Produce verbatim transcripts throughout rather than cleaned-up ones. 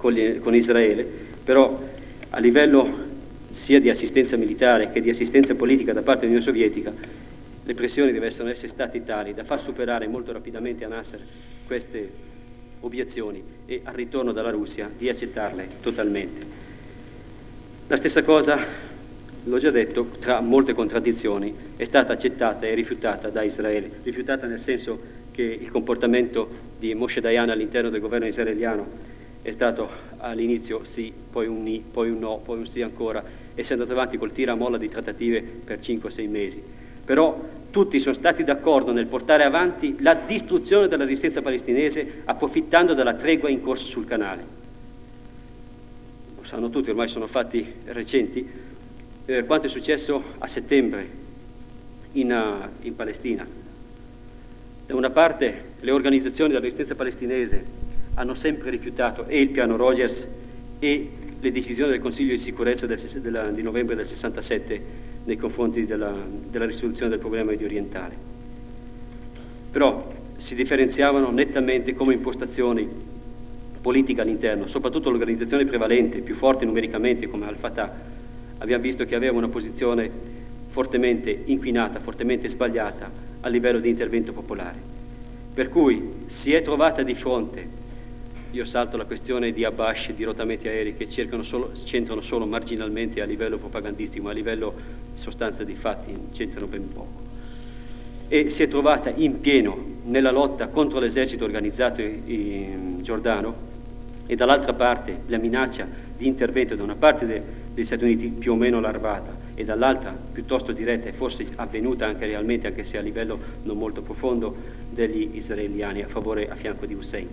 con, gli, con Israele, però a livello sia di assistenza militare che di assistenza politica da parte dell'Unione Sovietica, le pressioni devono essere state tali da far superare molto rapidamente a Nasser queste obiezioni e al ritorno dalla Russia di accettarle totalmente. La stessa cosa, l'ho già detto, tra molte contraddizioni, è stata accettata e rifiutata da Israele, rifiutata nel senso che il comportamento di Moshe Dayan all'interno del governo israeliano è stato all'inizio sì, poi un ni, poi un no, poi un sì ancora, e si è andato avanti col tira molla di trattative per cinque o sei mesi. Però tutti sono stati d'accordo nel portare avanti la distruzione della resistenza palestinese approfittando della tregua in corso sul canale. Lo sanno tutti, ormai sono fatti recenti, eh, quanto è successo a settembre in, uh, in Palestina. Da una parte le organizzazioni della resistenza palestinese hanno sempre rifiutato e il piano Rogers e le decisioni del Consiglio di sicurezza del, della, di novembre del sessantasette nei confronti della, della risoluzione del problema mediorientale. Però si differenziavano nettamente come impostazioni politiche all'interno, soprattutto l'organizzazione prevalente, più forte numericamente come Al-Fatah, abbiamo visto che aveva una posizione fortemente inquinata, fortemente sbagliata a livello di intervento popolare. Per cui si è trovata di fronte, io salto la questione di Abash, di rottamenti aerei che cercano solo, centrano solo marginalmente a livello propagandistico, ma a livello di sostanza di fatti centrano ben poco. E si è trovata in pieno nella lotta contro l'esercito organizzato in Giordano e dall'altra parte la minaccia di intervento da una parte de, degli Stati Uniti più o meno larvata e dall'altra piuttosto diretta e forse avvenuta anche realmente, anche se a livello non molto profondo, degli israeliani a favore, a fianco di Hussein.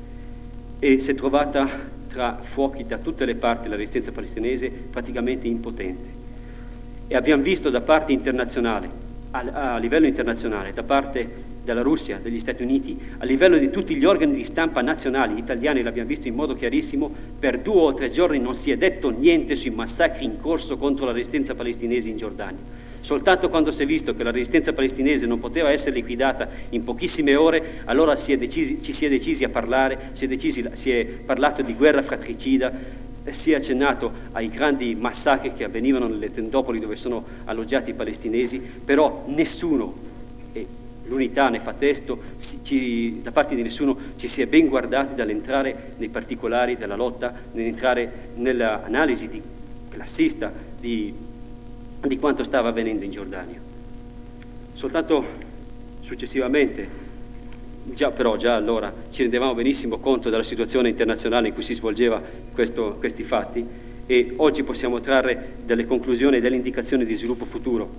E si è trovata tra fuochi da tutte le parti la resistenza palestinese praticamente impotente. E abbiamo visto da parte internazionale, a, a livello internazionale, da parte della Russia, degli Stati Uniti, a livello di tutti gli organi di stampa nazionali italiani, l'abbiamo visto in modo chiarissimo, per due o tre giorni non si è detto niente sui massacri in corso contro la resistenza palestinese in Giordania. Soltanto quando si è visto che la resistenza palestinese non poteva essere liquidata in pochissime ore, allora si è decisi, ci si è decisi a parlare, si è, decisi, si è parlato di guerra fratricida, si è accennato ai grandi massacri che avvenivano nelle tendopoli dove sono alloggiati i palestinesi, però nessuno, e l'unità ne fa testo, si, ci, da parte di nessuno ci si è ben guardati dall'entrare nei particolari della lotta, nell'entrare nell'analisi di classista di di quanto stava avvenendo in Giordania. Soltanto successivamente, già, però già allora ci rendevamo benissimo conto della situazione internazionale in cui si svolgeva questo, questi fatti e oggi possiamo trarre delle conclusioni e delle indicazioni di sviluppo futuro.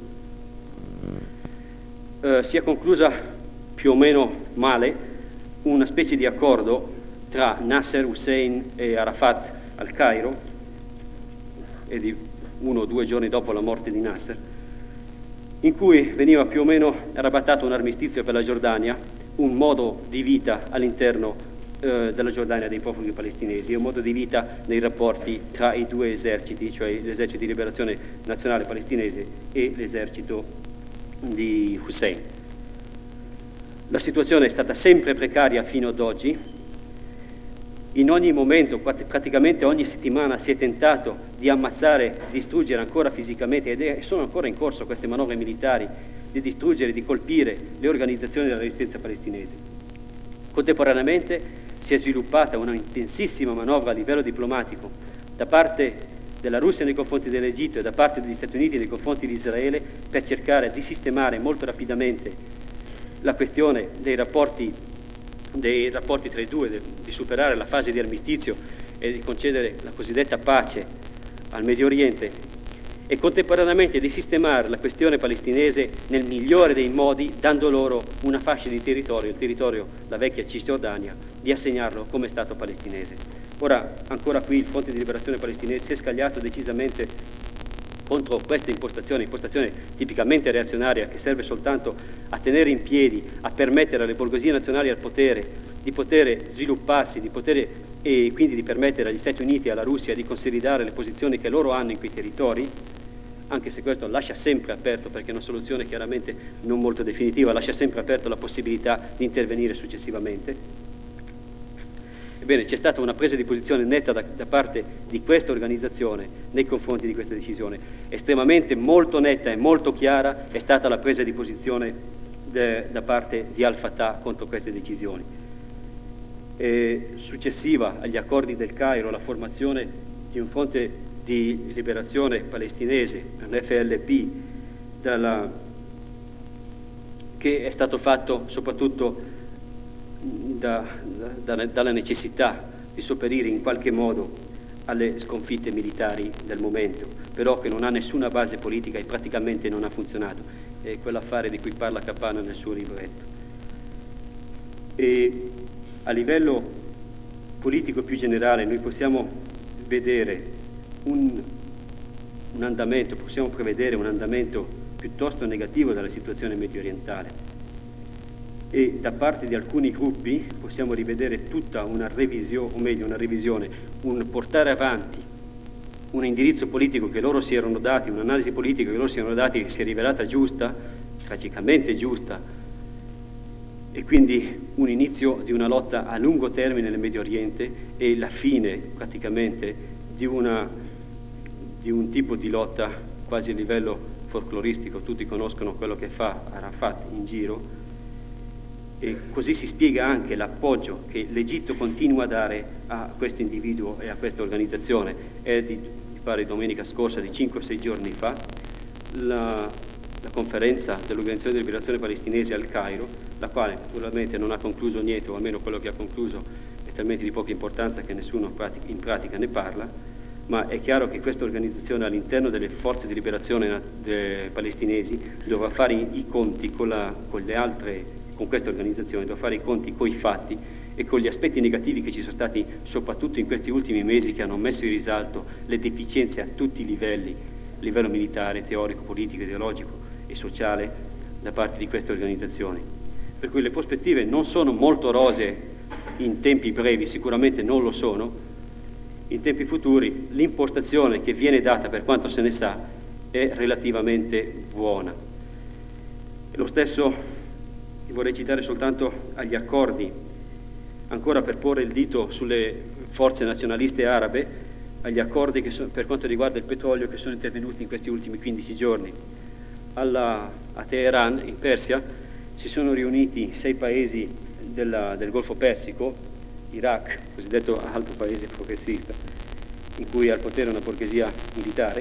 Eh, si è conclusa più o meno male una specie di accordo tra Nasser, Hussein e Arafat al Cairo e di uno o due giorni dopo la morte di Nasser, in cui veniva più o meno arrabattato un armistizio per la Giordania, un modo di vita all'interno eh, della Giordania dei profughi palestinesi, un modo di vita nei rapporti tra i due eserciti, cioè l'esercito di liberazione nazionale palestinese e l'esercito di Hussein. La situazione è stata sempre precaria fino ad oggi. In ogni momento, praticamente ogni settimana, si è tentato di ammazzare, distruggere ancora fisicamente, ed sono ancora in corso queste manovre militari, di distruggere, di colpire le organizzazioni della resistenza palestinese. Contemporaneamente si è sviluppata una intensissima manovra a livello diplomatico da parte della Russia nei confronti dell'Egitto e da parte degli Stati Uniti nei confronti di Israele per cercare di sistemare molto rapidamente la questione dei rapporti dei rapporti tra i due, di superare la fase di armistizio e di concedere la cosiddetta pace al Medio Oriente e contemporaneamente di sistemare la questione palestinese nel migliore dei modi, dando loro una fascia di territorio, il territorio, la vecchia Cisgiordania, di assegnarlo come Stato palestinese. Ora, ancora qui il Fronte di Liberazione Palestinese si è scagliato decisamente contro questa impostazione, impostazione tipicamente reazionaria che serve soltanto a tenere in piedi, a permettere alle borghesie nazionali al potere di poter svilupparsi, di poter, e quindi di permettere agli Stati Uniti e alla Russia di consolidare le posizioni che loro hanno in quei territori, anche se questo lascia sempre aperto, perché è una soluzione chiaramente non molto definitiva, lascia sempre aperto la possibilità di intervenire successivamente. Bene, c'è stata una presa di posizione netta da, da parte di questa organizzazione nei confronti di questa decisione. Estremamente molto netta e molto chiara è stata la presa di posizione de, da parte di Al-Fatah contro queste decisioni. E successiva agli accordi del Cairo, la formazione di un fronte di liberazione palestinese, un F L P, dalla, che è stato fatto soprattutto Da, da, dalla necessità di sopperire in qualche modo alle sconfitte militari del momento, però che non ha nessuna base politica e praticamente non ha funzionato. È quell'affare di cui parla Capanna nel suo libretto. E a livello politico più generale noi possiamo vedere un, un andamento, possiamo prevedere un andamento piuttosto negativo della situazione medio orientale. E da parte di alcuni gruppi possiamo rivedere tutta una revisione, o meglio una revisione, un portare avanti un indirizzo politico che loro si erano dati, un'analisi politica che loro si erano dati che si è rivelata giusta, tragicamente giusta, e quindi un inizio di una lotta a lungo termine nel Medio Oriente e la fine praticamente di, una, di un tipo di lotta quasi a livello folcloristico. Tutti conoscono quello che fa Arafat in giro. E così si spiega anche l'appoggio che l'Egitto continua a dare a questo individuo e a questa organizzazione. È di, mi pare domenica scorsa, di cinque o sei giorni fa, la, la conferenza dell'Organizzazione di Liberazione Palestinese al Cairo, la quale naturalmente non ha concluso niente, o almeno quello che ha concluso è talmente di poca importanza che nessuno in pratica ne parla, ma è chiaro che questa organizzazione all'interno delle forze di liberazione palestinesi dovrà fare i, i conti con, la, con le altre con questa organizzazione, dovrà fare i conti con i fatti e con gli aspetti negativi che ci sono stati soprattutto in questi ultimi mesi, che hanno messo in risalto le deficienze a tutti i livelli, a livello militare, teorico, politico, ideologico e sociale da parte di queste organizzazioni. Per cui le prospettive non sono molto rosee in tempi brevi, sicuramente non lo sono. In tempi futuri l'impostazione che viene data, per quanto se ne sa, è relativamente buona. E lo stesso vorrei citare soltanto agli accordi, ancora per porre il dito sulle forze nazionaliste arabe, agli accordi che sono, per quanto riguarda il petrolio, che sono intervenuti in questi ultimi quindici giorni. Alla, a Teheran, in Persia, si sono riuniti sei paesi della, del Golfo Persico, Iraq, cosiddetto altro paese progressista, in cui è al potere una borghesia militare,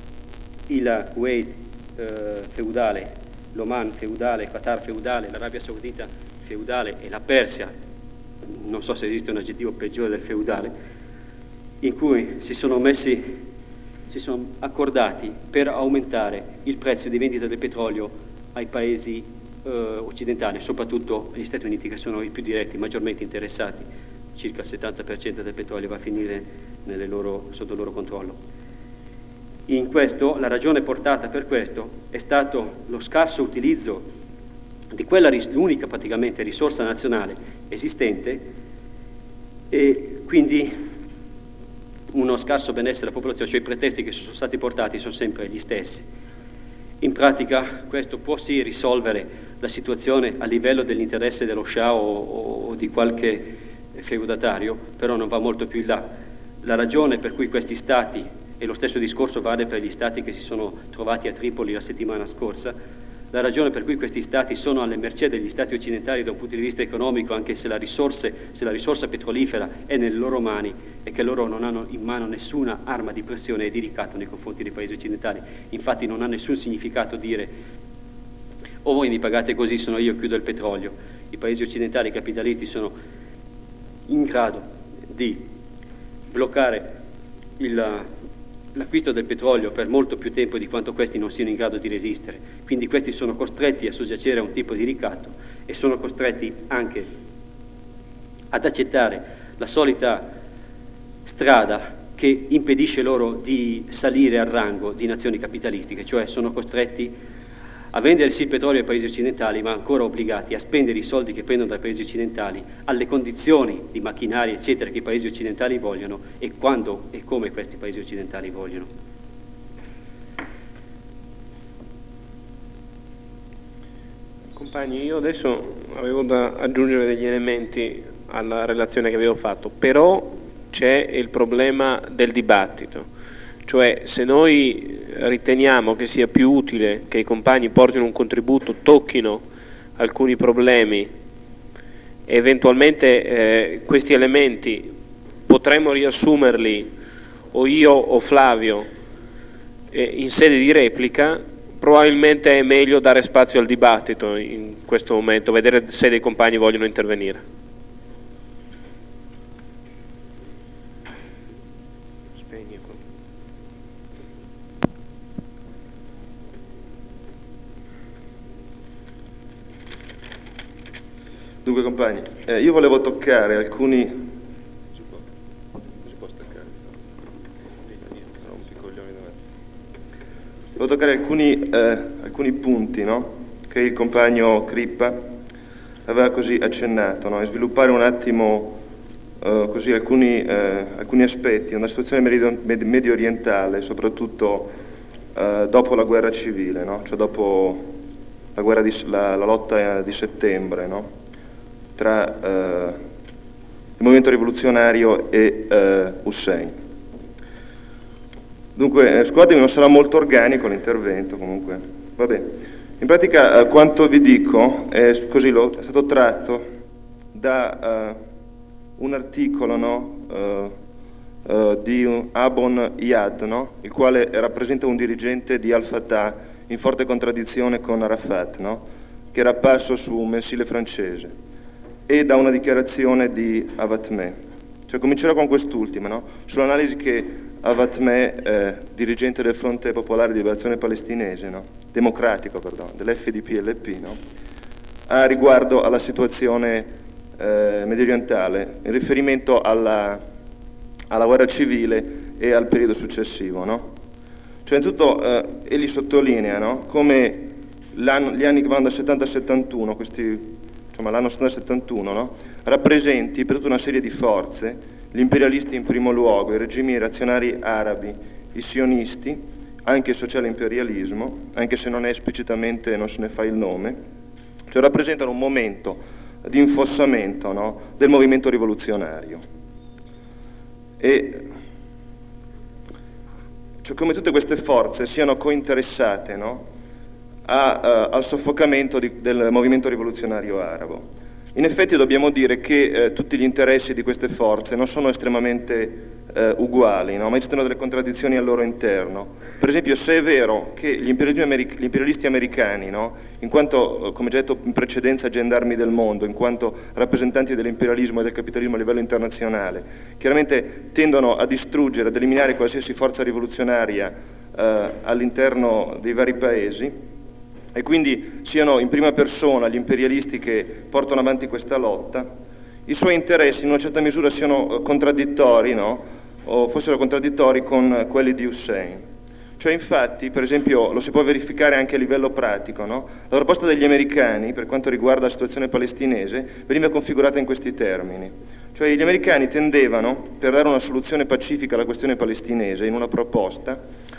il Kuwait eh, feudale, l'Oman feudale, il Qatar feudale, l'Arabia Saudita feudale e la Persia, non so se esiste un aggettivo peggiore del feudale, in cui si sono messi, si sono accordati per aumentare il prezzo di vendita del petrolio ai paesi eh, occidentali, soprattutto agli Stati Uniti, che sono i più diretti, maggiormente interessati. Circa il settanta per cento del petrolio va a finire nelle loro, sotto il loro controllo. In questo, la ragione portata per questo è stato lo scarso utilizzo di quella, l'unica praticamente risorsa nazionale esistente, e quindi uno scarso benessere della popolazione, cioè i pretesti che sono stati portati sono sempre gli stessi. In pratica questo può sì risolvere la situazione a livello dell'interesse dello Shah o, o di qualche feudatario, però non va molto più in là. La ragione per cui questi stati, e lo stesso discorso vale per gli stati che si sono trovati a Tripoli la settimana scorsa, la ragione per cui questi stati sono alle mercé degli stati occidentali da un punto di vista economico, anche se la, risorse, se la risorsa petrolifera è nelle loro mani, e che loro non hanno in mano nessuna arma di pressione e di ricatto nei confronti dei paesi occidentali. Infatti non ha nessun significato dire o voi mi pagate così, sono io chiudo il petrolio. I paesi occidentali capitalisti sono in grado di bloccare il l'acquisto del petrolio per molto più tempo di quanto questi non siano in grado di resistere. Quindi questi sono costretti a soggiacere a un tipo di ricatto e sono costretti anche ad accettare la solita strada che impedisce loro di salire al rango di nazioni capitalistiche, cioè sono costretti a vendere sì il petrolio ai paesi occidentali, ma ancora obbligati a spendere i soldi che prendono dai paesi occidentali alle condizioni di macchinari eccetera che i paesi occidentali vogliono e quando e come questi paesi occidentali vogliono. Compagni, io adesso avevo da aggiungere degli elementi alla relazione che avevo fatto, però c'è il problema del dibattito, cioè se noi riteniamo che sia più utile che i compagni portino un contributo, tocchino alcuni problemi e eventualmente eh, questi elementi potremmo riassumerli o io o Flavio eh, in sede di replica, probabilmente è meglio dare spazio al dibattito in questo momento, vedere se dei compagni vogliono intervenire. Spegni. Dunque compagni, eh, io volevo toccare alcuni... Si può, si può staccare? Volevo toccare alcuni, eh, alcuni punti, no? Che il compagno Crippa aveva così accennato, no? E sviluppare un attimo eh, così alcuni, eh, alcuni aspetti, una situazione medio, medio orientale, soprattutto eh, dopo la guerra civile, no? Cioè dopo la, guerra di, la, la lotta di settembre, no? Tra eh, il movimento rivoluzionario e eh, Hussein. Dunque, eh, scusatemi, non sarà molto organico l'intervento, comunque. Vabbè. In pratica, eh, quanto vi dico, è, così lo, è stato tratto da eh, un articolo, no? eh, eh, di Abon Iyad, no? Il quale rappresenta un dirigente di Al-Fatah in forte contraddizione con Arafat, no? Che era apparso su un mensile francese, e da una dichiarazione di Avatmeh. Cioè comincerò con quest'ultima, no? Sull'analisi che Avatmeh, eh, dirigente del Fronte Popolare di Liberazione Palestinese, no? Democratico, perdono, dell'F D P L P, no? Ha riguardo alla situazione eh, mediorientale, in riferimento alla, alla guerra civile e al periodo successivo, no? Cioè innanzitutto eh, egli sottolinea, no? Come gli anni che vanno da settanta a settantuno, questi insomma l'anno settantuno, no? Rappresenti per tutta una serie di forze, gli imperialisti in primo luogo, i regimi reazionari arabi, i sionisti, anche il sociale imperialismo, anche se non è esplicitamente, non se ne fa il nome, cioè rappresentano un momento di infossamento, no? Del movimento rivoluzionario. E cioè come tutte queste forze siano cointeressate, no? A, uh, al soffocamento di, del movimento rivoluzionario arabo. In effetti dobbiamo dire che eh, tutti gli interessi di queste forze non sono estremamente eh, uguali, no? Ma esistono delle contraddizioni al loro interno. Per esempio, se è vero che gli, americ- gli imperialisti americani, no? In quanto, come già detto in precedenza, gendarmi del mondo, in quanto rappresentanti dell'imperialismo e del capitalismo a livello internazionale, chiaramente tendono a distruggere, ad eliminare qualsiasi forza rivoluzionaria eh, all'interno dei vari paesi, e quindi siano in prima persona gli imperialisti che portano avanti questa lotta, i suoi interessi in una certa misura siano contraddittori, no? O fossero contraddittori con quelli di Hussein. Cioè infatti, per esempio, lo si può verificare anche a livello pratico, no? La proposta degli americani, per quanto riguarda la situazione palestinese, veniva configurata in questi termini. Cioè gli americani tendevano, per dare una soluzione pacifica alla questione palestinese, in una proposta,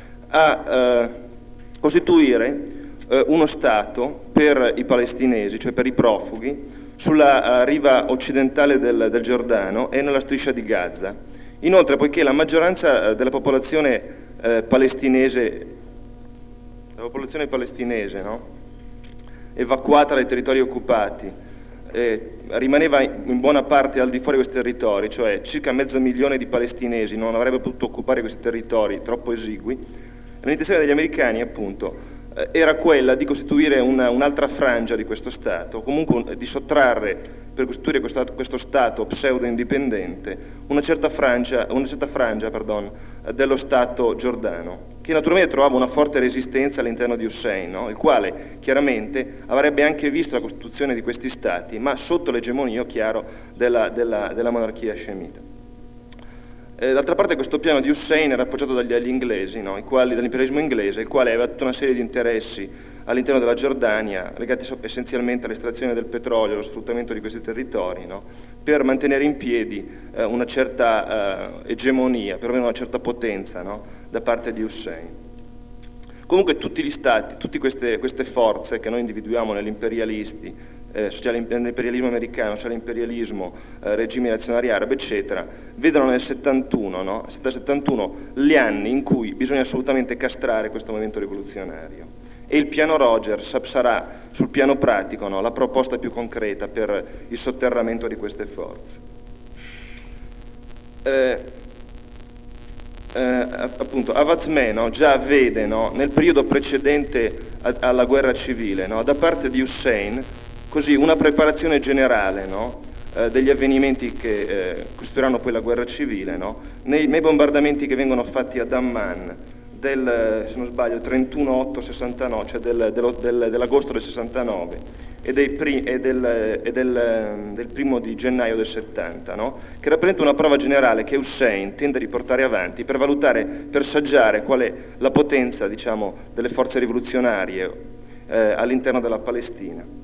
a eh, costituire uno Stato per i palestinesi, cioè per i profughi, sulla uh, riva occidentale del, del Giordano e nella striscia di Gaza. Inoltre, poiché la maggioranza uh, della popolazione uh, palestinese, la popolazione palestinese, no? Evacuata dai territori occupati, eh, rimaneva in buona parte al di fuori di questi territori, cioè circa mezzo milione di palestinesi non avrebbe potuto occupare questi territori troppo esigui, l'intenzione degli americani, appunto, era quella di costituire una, un'altra frangia di questo Stato, o comunque di sottrarre, per costituire questo, questo Stato pseudo-indipendente, una certa frangia, una certa frangia pardon, dello Stato giordano, che naturalmente trovava una forte resistenza all'interno di Hussein, no? Il quale chiaramente avrebbe anche visto la costituzione di questi Stati, ma sotto l'egemonio, chiaro, della, della, della monarchia scemita. Eh, d'altra parte questo piano di Hussein era appoggiato dagli, dagli inglesi, no? I quali, dall'imperialismo inglese, il quale aveva tutta una serie di interessi all'interno della Giordania, legati so- essenzialmente all'estrazione del petrolio, allo sfruttamento di questi territori, no? Per mantenere in piedi eh, una certa eh, egemonia, perlomeno una certa potenza, no? Da parte di Hussein. Comunque tutti gli stati, tutte queste, queste forze che noi individuiamo negli imperialisti, eh, l'imperialismo americano, l'imperialismo, eh, regimi nazionali arabi, eccetera, vedono nel settantuno, no? settantuno gli anni in cui bisogna assolutamente castrare questo movimento rivoluzionario. E il piano Rogers sarà, sul piano pratico, no? la proposta più concreta per il sotterramento di queste forze. Eh, eh, appunto, Avatmeh, no? già vede, no? nel periodo precedente a, alla guerra civile, no? da parte di Hussein, così una preparazione generale, no? eh, degli avvenimenti che eh, costituiranno poi la guerra civile, no? nei, nei bombardamenti che vengono fatti ad Amman, del, se non sbaglio, trentuno otto sessantanove, cioè del, dello, del, dell'agosto del sessantanove e, dei pri, e, del, e del, del primo di gennaio del settanta, no? che rappresenta una prova generale che Hussein tende a riportare avanti per valutare, per saggiare qual è la potenza, diciamo, delle forze rivoluzionarie eh, all'interno della Palestina.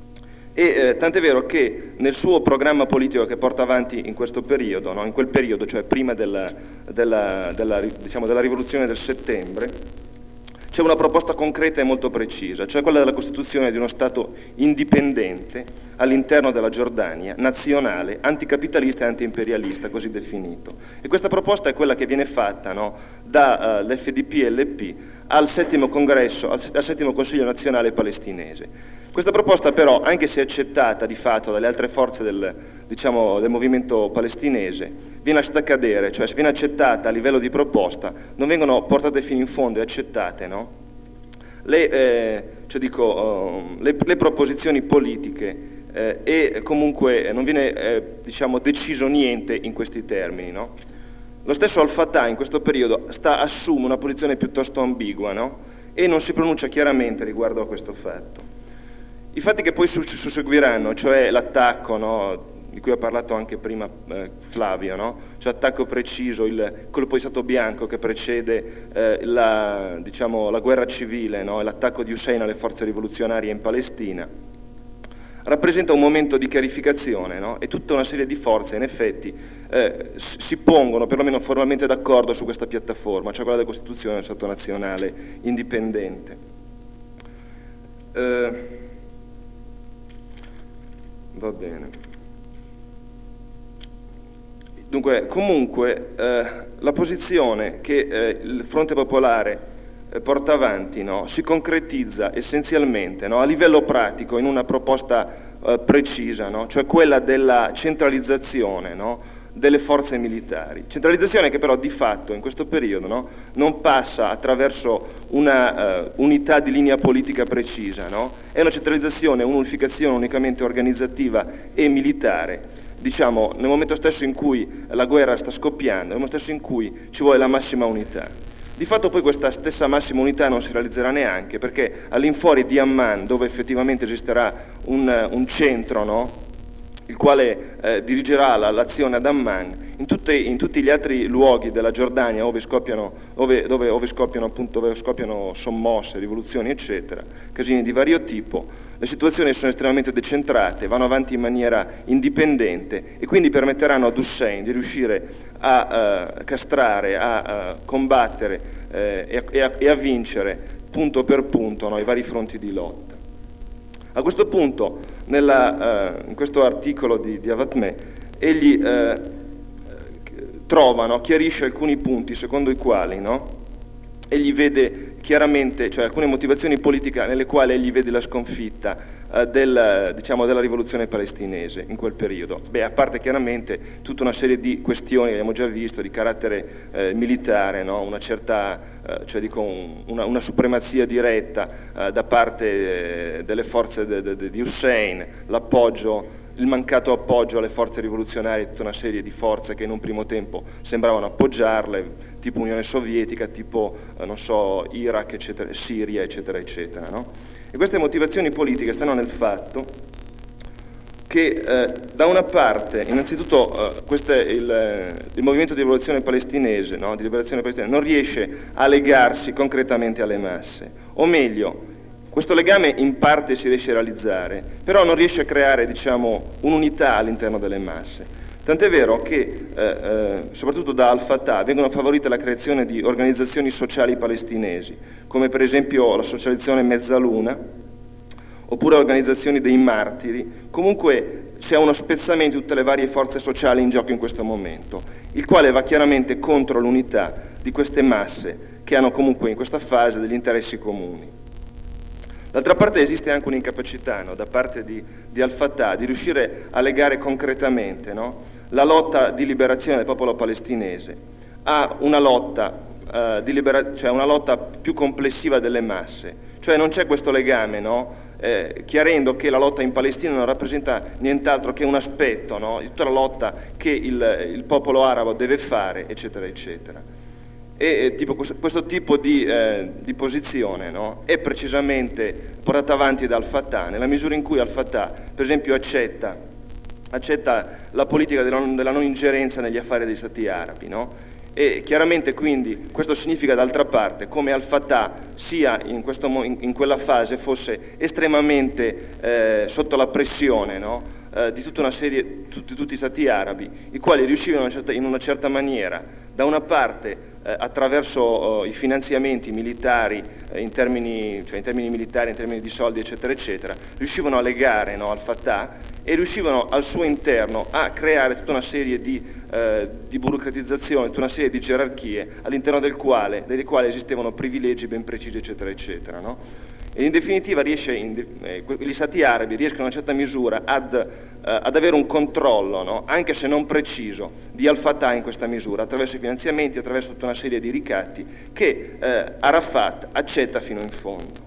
E eh, tant'è vero che nel suo programma politico che porta avanti in questo periodo, no? in quel periodo, cioè prima della, della, della, diciamo, della rivoluzione del settembre, c'è una proposta concreta e molto precisa, cioè quella della costituzione di uno Stato indipendente all'interno della Giordania, nazionale, anticapitalista e antiimperialista, così definito. E questa proposta è quella che viene fatta, no? dall'F D P L P al settimo congresso, al, al settimo Consiglio nazionale palestinese. Questa proposta però, anche se accettata di fatto dalle altre forze del, diciamo, del movimento palestinese, viene lasciata cadere, cioè se viene accettata a livello di proposta, non vengono portate fino in fondo e accettate, no? le, eh, cioè dico, uh, le, le proposizioni politiche eh, e comunque non viene eh, diciamo, deciso niente in questi termini, no? Lo stesso Al-Fatah in questo periodo sta, assume una posizione piuttosto ambigua, no? E non si pronuncia chiaramente riguardo a questo fatto. I fatti che poi susseguiranno, cioè l'attacco, no, di cui ha parlato anche prima eh, Flavio, no? Cioè attacco preciso, il colpo di Stato bianco che precede eh, la, diciamo, la guerra civile, no? L'attacco di Hussein alle forze rivoluzionarie in Palestina, rappresenta un momento di chiarificazione, no? E tutta una serie di forze in effetti eh, si pongono perlomeno formalmente d'accordo su questa piattaforma, cioè quella della Costituzione del Stato nazionale indipendente. Eh, va bene. Dunque, comunque, eh, la posizione che eh, il Fronte Popolare eh, porta avanti, no, si concretizza essenzialmente, no, a livello pratico in una proposta eh, precisa, no, cioè quella della centralizzazione, no, delle forze militari. Centralizzazione che però di fatto in questo periodo, no, non passa attraverso una uh, unità di linea politica precisa, no? È una centralizzazione, un'unificazione unicamente organizzativa e militare, diciamo, nel momento stesso in cui la guerra sta scoppiando, nel momento stesso in cui ci vuole la massima unità. Di fatto poi questa stessa massima unità non si realizzerà neanche, perché all'infuori di Amman, dove effettivamente esisterà un, un centro, no, il quale eh, dirigerà la, l'azione ad Amman, in, tutte, in tutti gli altri luoghi della Giordania ove scoppiano, ove, dove, ove scoppiano, appunto, dove scoppiano sommosse, rivoluzioni, eccetera, casini di vario tipo, le situazioni sono estremamente decentrate, vanno avanti in maniera indipendente e quindi permetteranno ad Hussein di riuscire a uh, castrare, a uh, combattere eh, e, a, e, a, e a vincere punto per punto, no, i vari fronti di lotta. A questo punto, nella, uh, in questo articolo di, di Avatmeh, egli uh, trova, no, chiarisce alcuni punti secondo i quali, no, egli vede chiaramente, cioè alcune motivazioni politiche nelle quali egli vede la sconfitta uh, del, diciamo, della rivoluzione palestinese in quel periodo. Beh, a parte chiaramente tutta una serie di questioni che abbiamo già visto di carattere eh, militare, no? Una certa, eh, cioè dico un, una, una supremazia diretta eh, da parte eh, delle forze de, de, de, di Hussein, l'appoggio, il mancato appoggio alle forze rivoluzionarie, tutta una serie di forze che in un primo tempo sembravano appoggiarle, tipo Unione Sovietica, tipo, eh, non so, Iraq, eccetera, Siria, eccetera, eccetera, no? E queste motivazioni politiche stanno nel fatto che eh, da una parte, innanzitutto, eh, questo è il, il movimento di rivoluzione palestinese, no? Di liberazione palestinese, non riesce a legarsi concretamente alle masse, o meglio, questo legame in parte si riesce a realizzare, però non riesce a creare, diciamo, un'unità all'interno delle masse. Tant'è vero che, eh, eh, soprattutto da Al-Fatah, vengono favorite la creazione di organizzazioni sociali palestinesi, come per esempio la Socializzazione Mezzaluna, oppure organizzazioni dei martiri, comunque c'è uno spezzamento di tutte le varie forze sociali in gioco in questo momento, il quale va chiaramente contro l'unità di queste masse che hanno comunque in questa fase degli interessi comuni. D'altra parte esiste anche un'incapacità, no, da parte di, di Al-Fattah di riuscire a legare concretamente, no, la lotta di liberazione del popolo palestinese a una lotta, uh, di libera- cioè una lotta più complessiva delle masse. Cioè non c'è questo legame, no, eh, chiarendo che la lotta in Palestina non rappresenta nient'altro che un aspetto, no, di tutta la lotta che il, il popolo arabo deve fare, eccetera, eccetera. E tipo, questo, questo tipo di, eh, di posizione, no, è precisamente portata avanti da Al-Fattah, nella misura in cui Al-Fattah, per esempio, accetta, accetta la politica della non, della non ingerenza negli affari degli stati arabi, no? E chiaramente quindi questo significa d'altra parte come Al-Fattah sia in, questo, in, in quella fase fosse estremamente eh, sotto la pressione, no, eh, di tutta una serie, tutti, tutti i stati arabi, i quali riuscivano in una certa, in una certa maniera, da una parte eh, attraverso eh, i finanziamenti militari eh, in, termini, cioè in termini militari, in termini di soldi, eccetera, eccetera, riuscivano a legare, no, Al-Fattah e riuscivano al suo interno a creare tutta una serie di, eh, di burocratizzazione, tutta una serie di gerarchie all'interno del quale, delle quali esistevano privilegi ben precisi, eccetera, eccetera, no? E in definitiva riesce, in, eh, gli stati arabi riescono in una certa misura ad, eh, ad avere un controllo, no, anche se non preciso, di Al-Fattah in questa misura, attraverso i finanziamenti, attraverso tutta una serie di ricatti che eh, Arafat accetta fino in fondo.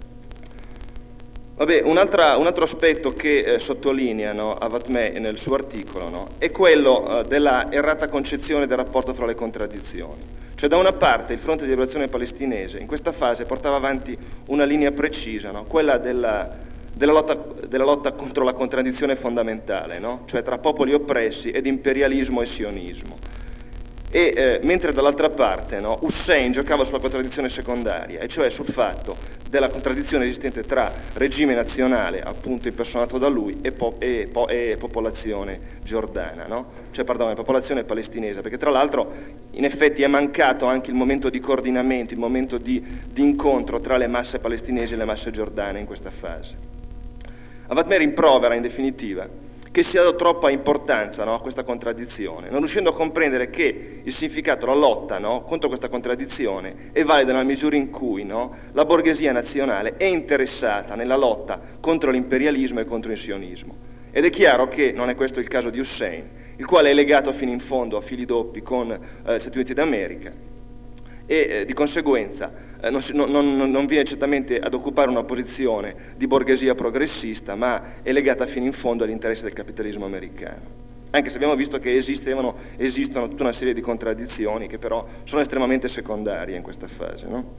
Vabbè, un, altra, un altro aspetto che eh, sottolinea, no, Avatmeh nel suo articolo, no, è quello eh, della errata concezione del rapporto fra le contraddizioni. Cioè da una parte il fronte di liberazione palestinese in questa fase portava avanti una linea precisa, no, quella della, della, lotta, della lotta contro la contraddizione fondamentale, no, cioè tra popoli oppressi ed imperialismo e sionismo. E eh, mentre dall'altra parte, no, Hussein giocava sulla contraddizione secondaria, e cioè sul fatto della contraddizione esistente tra regime nazionale, appunto impersonato da lui, e, po- e, po- e popolazione giordana, no? Cioè, pardon, popolazione palestinese, perché tra l'altro in effetti è mancato anche il momento di coordinamento, il momento di, di incontro tra le masse palestinesi e le masse giordane in questa fase. Avatmeh rimprovera in definitiva che si ha dato troppa importanza, no, a questa contraddizione, non riuscendo a comprendere che il significato, la lotta, no, contro questa contraddizione è valida nella misura in cui, no, la borghesia nazionale è interessata nella lotta contro l'imperialismo e contro il sionismo. Ed è chiaro che non è questo il caso di Hussein, il quale è legato fino in fondo a fili doppi con eh, gli Stati Uniti d'America e eh, di conseguenza eh, non, si, non, non, non viene certamente ad occupare una posizione di borghesia progressista, ma è legata fino in fondo agli interessi del capitalismo americano. Anche se abbiamo visto che esistevano, esistono tutta una serie di contraddizioni che però sono estremamente secondarie in questa fase, no?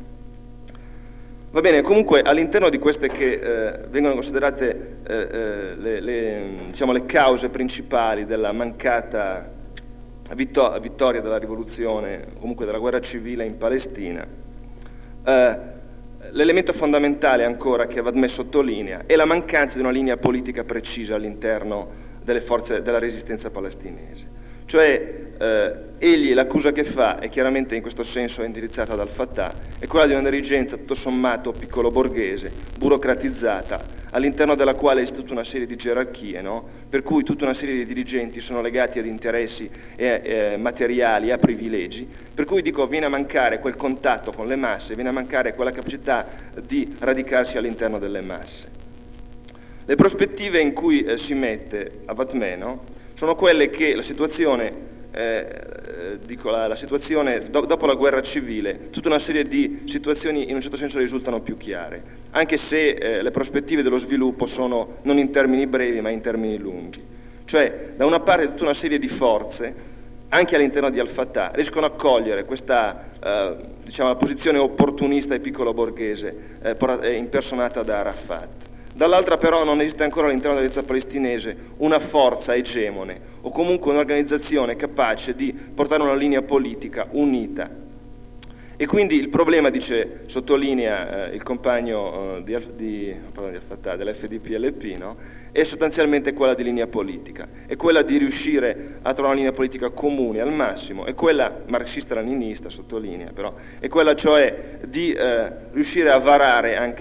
Va bene, comunque all'interno di queste che eh, vengono considerate eh, eh, le, le, diciamo, le cause principali della mancata vittoria della rivoluzione, comunque della guerra civile in Palestina, eh, l'elemento fondamentale ancora che Avatmeh sottolinea è la mancanza di una linea politica precisa all'interno delle forze della resistenza palestinese. Cioè, eh, egli, l'accusa che fa, è chiaramente in questo senso indirizzata ad Al-Fattah, è quella di una dirigenza tutto sommato piccolo borghese, burocratizzata, all'interno della quale esiste tutta una serie di gerarchie, no? Per cui tutta una serie di dirigenti sono legati ad interessi eh, eh, materiali, a privilegi, per cui dico viene a mancare quel contatto con le masse, viene a mancare quella capacità di radicarsi all'interno delle masse. Le prospettive in cui eh, si mette Avatmeh, no? Sono quelle che la situazione, eh, dico la, la situazione do, dopo la guerra civile, tutta una serie di situazioni in un certo senso risultano più chiare, anche se eh, le prospettive dello sviluppo sono non in termini brevi ma in termini lunghi. Cioè, da una parte tutta una serie di forze, anche all'interno di Al-Fattah, riescono a cogliere questa eh, diciamo, posizione opportunista e piccolo borghese eh, impersonata da Arafat. Dall'altra però non esiste ancora all'interno dell'Izza palestinese una forza egemone o comunque un'organizzazione capace di portare una linea politica unita. E quindi il problema, dice, sottolinea eh, il compagno eh, di, di, pardon, di Al-Fattah, dell'F D P L P, no? È sostanzialmente quella di linea politica, è quella di riuscire a trovare una linea politica comune al massimo, è quella marxista-leninista, sottolinea però, è quella cioè di eh, riuscire a varare anche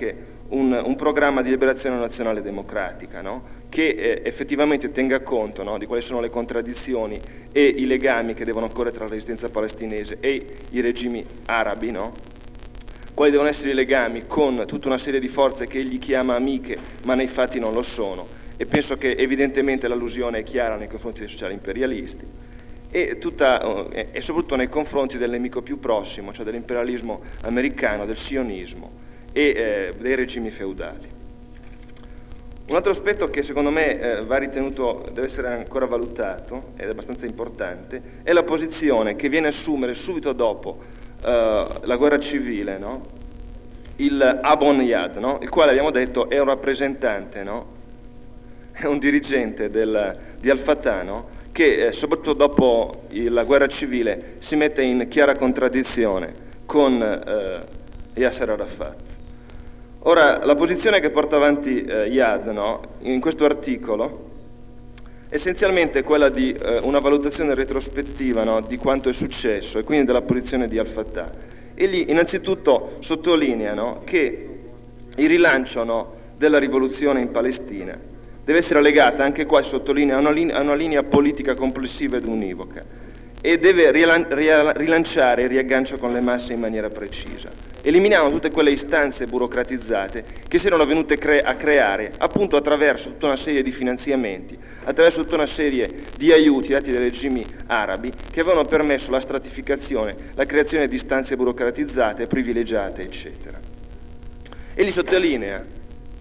un, un programma di liberazione nazionale democratica, no? che eh, effettivamente tenga conto, no? di quali sono le contraddizioni e i legami che devono occorrere tra la resistenza palestinese e i regimi arabi, no? quali devono essere i legami con tutta una serie di forze che egli chiama amiche ma nei fatti non lo sono, e penso che evidentemente l'allusione è chiara nei confronti dei sociali imperialisti, e, tutta, e soprattutto nei confronti del nemico più prossimo, cioè dell'imperialismo americano, del sionismo e eh, dei regimi feudali. Un altro aspetto che secondo me eh, va ritenuto, deve essere ancora valutato, ed è abbastanza importante, è la posizione che viene a assumere subito dopo uh, la guerra civile, no? il Abon Yad, no? il quale abbiamo detto è un rappresentante, no? è un dirigente del, di Al-Fatah, no? che eh, soprattutto dopo il, la guerra civile si mette in chiara contraddizione con eh, Yasser Arafat. Ora, la posizione che porta avanti eh, Yad, no, in questo articolo, essenzialmente è quella di eh, una valutazione retrospettiva, no, di quanto è successo e quindi della posizione di Al-Fatah. Egli innanzitutto sottolinea, no, che il rilancio, no, della rivoluzione in Palestina deve essere legata, anche qua sottolinea, a una, linea, a una linea politica complessiva ed univoca, e deve rilanciare il riaggancio con le masse in maniera precisa, eliminando tutte quelle istanze burocratizzate che si erano venute cre- a creare appunto attraverso tutta una serie di finanziamenti, attraverso tutta una serie di aiuti dati dai regimi arabi che avevano permesso la stratificazione, la creazione di istanze burocratizzate, privilegiate, eccetera. Egli sottolinea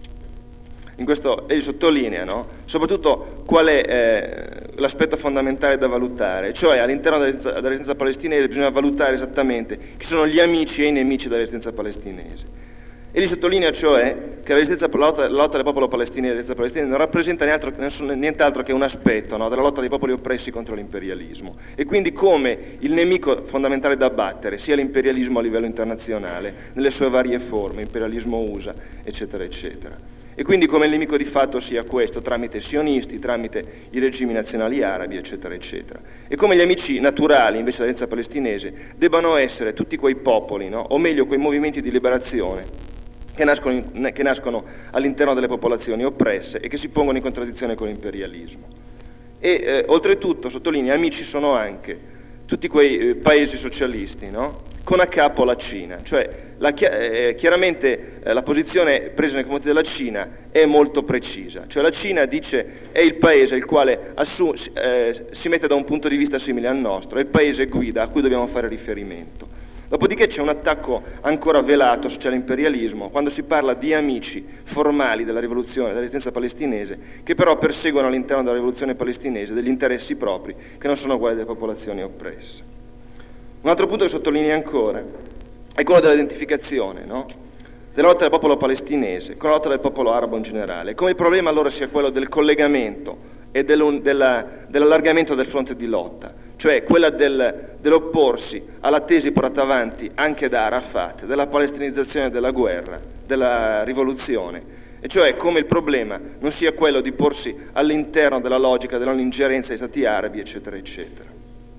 In questo egli sottolinea, no? soprattutto qual è eh, l'aspetto fondamentale da valutare, cioè all'interno della resistenza, della resistenza palestinese bisogna valutare esattamente chi sono gli amici e i nemici della resistenza palestinese. Egli sottolinea cioè che la, resistenza, la, lotta, la lotta del popolo palestinese, la resistenza palestinese non rappresenta nient'altro, nient'altro che un aspetto, no? della lotta dei popoli oppressi contro l'imperialismo, e quindi come il nemico fondamentale da battere sia l'imperialismo a livello internazionale, nelle sue varie forme, imperialismo U S A, eccetera, eccetera. E quindi come il nemico di fatto sia questo, tramite sionisti, tramite i regimi nazionali arabi, eccetera, eccetera. E come gli amici naturali, invece della resistenza palestinese, debbano essere tutti quei popoli, no? o meglio quei movimenti di liberazione che nascono, in, che nascono all'interno delle popolazioni oppresse e che si pongono in contraddizione con l'imperialismo. E eh, oltretutto, sottolinea, amici sono anche tutti quei eh, paesi socialisti, no? con a capo la Cina, cioè la, eh, chiaramente eh, la posizione presa nei confronti della Cina è molto precisa, cioè la Cina dice è il paese il quale assu- eh, si mette da un punto di vista simile al nostro, è il paese guida a cui dobbiamo fare riferimento. Dopodiché c'è un attacco ancora velato sociale imperialismo quando si parla di amici formali della rivoluzione, della resistenza palestinese, che però perseguono all'interno della rivoluzione palestinese degli interessi propri che non sono uguali delle popolazioni oppresse. Un altro punto che sottolinea ancora è quello dell'identificazione, no? della lotta del popolo palestinese con la lotta del popolo arabo in generale, come il problema allora sia quello del collegamento e della, dell'allargamento del fronte di lotta, cioè quella del, dell'opporsi alla tesi portata avanti anche da Arafat, della palestinizzazione della guerra, della rivoluzione, e cioè come il problema non sia quello di porsi all'interno della logica della non ingerenza dei stati arabi, eccetera, eccetera.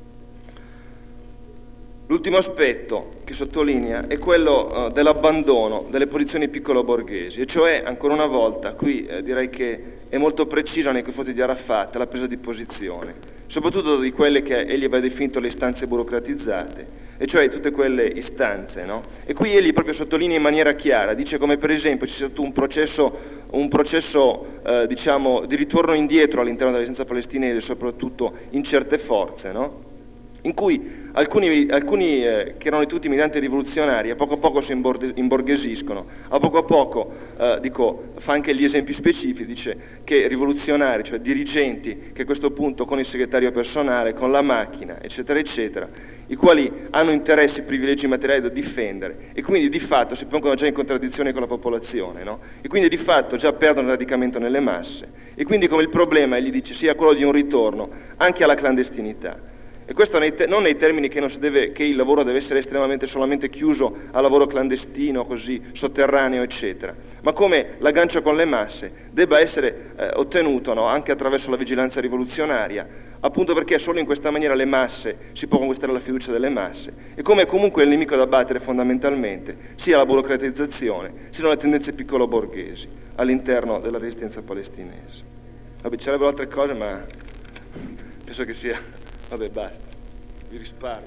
L'ultimo aspetto che sottolinea è quello uh, dell'abbandono delle posizioni piccolo-borghesi, e cioè, ancora una volta, qui eh, direi che è molto precisa nei confronti di Arafat la presa di posizione, soprattutto di quelle che egli aveva definito le istanze burocratizzate, e cioè tutte quelle istanze, no? E qui egli proprio sottolinea in maniera chiara, dice come per esempio ci sia stato un processo, un processo eh, diciamo, di ritorno indietro all'interno della resistenza palestinese, soprattutto in certe forze, no? in cui alcuni, alcuni eh, che erano tutti militanti rivoluzionari a poco a poco si imborghesiscono, a poco a poco, eh, dico, fa anche gli esempi specifici, dice che rivoluzionari, cioè dirigenti che a questo punto con il segretario personale, con la macchina, eccetera, eccetera, i quali hanno interessi, privilegi materiali da difendere e quindi di fatto si pongono già in contraddizione con la popolazione, no? E quindi di fatto già perdono il radicamento nelle masse, e quindi come il problema, egli dice, sia quello di un ritorno anche alla clandestinità. E questo nei te- non nei termini che, non si deve, che il lavoro deve essere estremamente solamente chiuso al lavoro clandestino, così, sotterraneo, eccetera, ma come l'aggancio con le masse debba essere eh, ottenuto, no, anche attraverso la vigilanza rivoluzionaria, appunto perché solo in questa maniera le masse si può conquistare la fiducia delle masse, e come comunque il nemico da battere fondamentalmente sia la burocratizzazione, siano le tendenze piccolo-borghesi all'interno della resistenza palestinese. Vabbè, ci sarebbero altre cose, ma penso che sia... Vabbè, basta, vi risparmio.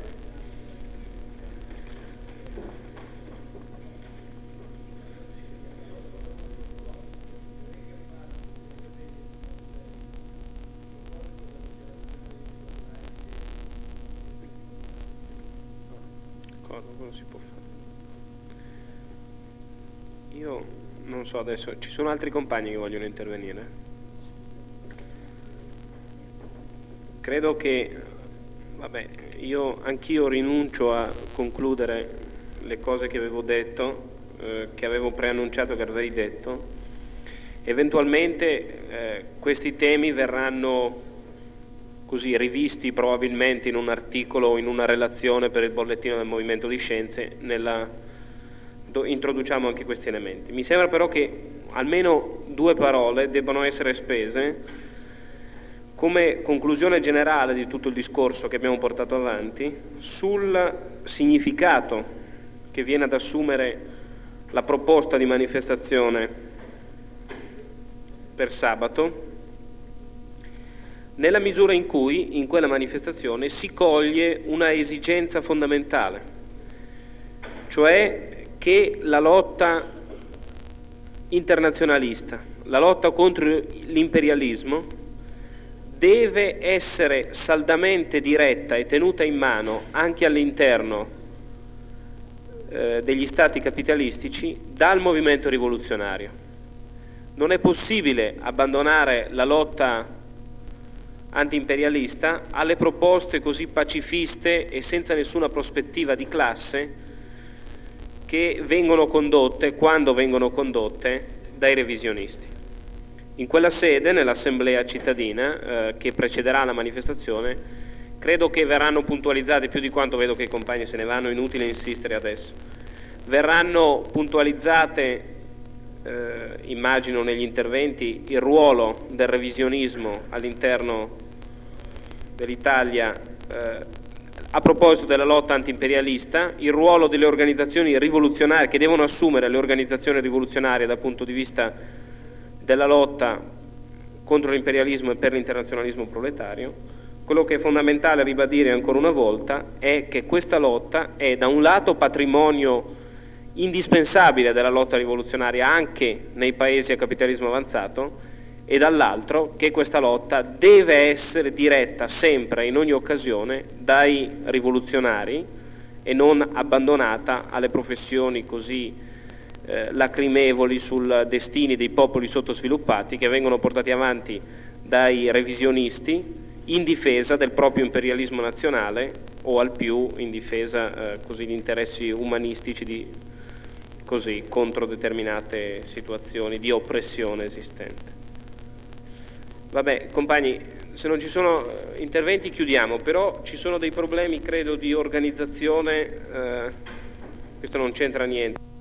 Cosa, cosa si può fare? Io non so adesso, ci sono altri compagni che vogliono intervenire? Credo che, vabbè, io anch'io rinuncio a concludere le cose che avevo detto, eh, che avevo preannunciato che avrei detto. Eventualmente eh, questi temi verranno così rivisti probabilmente in un articolo o in una relazione per il bollettino del Movimento di Scienze, nella, do, introduciamo anche questi elementi. Mi sembra però che almeno due parole debbano essere spese come conclusione generale di tutto il discorso che abbiamo portato avanti sul significato che viene ad assumere la proposta di manifestazione per sabato, nella misura in cui in quella manifestazione si coglie una esigenza fondamentale, cioè che la lotta internazionalista, la lotta contro l'imperialismo, deve essere saldamente diretta e tenuta in mano anche all'interno eh, degli stati capitalistici dal movimento rivoluzionario. Non è possibile abbandonare la lotta anti-imperialista alle proposte così pacifiste e senza nessuna prospettiva di classe che vengono condotte, quando vengono condotte, dai revisionisti. In quella sede, nell'assemblea cittadina eh, che precederà la manifestazione, credo che verranno puntualizzate, più di quanto vedo che i compagni se ne vanno, inutile insistere adesso, verranno puntualizzate, eh, immagino negli interventi, il ruolo del revisionismo all'interno dell'Italia eh, a proposito della lotta anti-imperialista, il ruolo delle organizzazioni rivoluzionarie, che devono assumere le organizzazioni rivoluzionarie dal punto di vista della lotta contro l'imperialismo e per l'internazionalismo proletario. Quello che è fondamentale ribadire ancora una volta è che questa lotta è da un lato patrimonio indispensabile della lotta rivoluzionaria anche nei paesi a capitalismo avanzato, e dall'altro che questa lotta deve essere diretta sempre, in ogni occasione, dai rivoluzionari e non abbandonata alle professioni così Eh, lacrimevoli sul destini dei popoli sottosviluppati che vengono portati avanti dai revisionisti in difesa del proprio imperialismo nazionale o al più in difesa eh, così di interessi umanistici di, così, contro determinate situazioni di oppressione esistente. Vabbè, compagni, se non ci sono interventi chiudiamo, però ci sono dei problemi credo di organizzazione, eh, questo non c'entra niente.